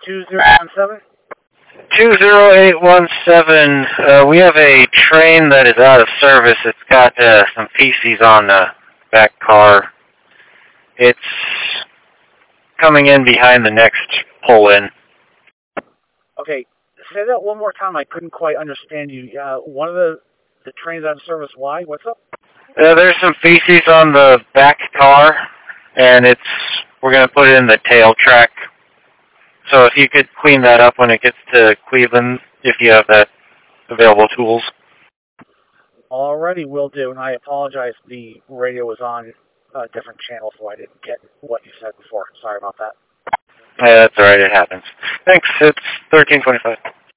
2017? 20817. We have a train that is out of service. It's got some feces on the back car. It's coming in behind the next pull-in. Okay, say that one more time. I couldn't quite understand you. One of the trains out of service. Why? What's up? There's some feces on the back car, and we're going to put it in the tail track. So if you could clean that up when it gets to Cleveland, if you have that available tools. Alrighty, will do. And I apologize. The radio was on a different channel, so I didn't get what you said before. Sorry about that. Yeah, that's all right. It happens. Thanks. It's 1325.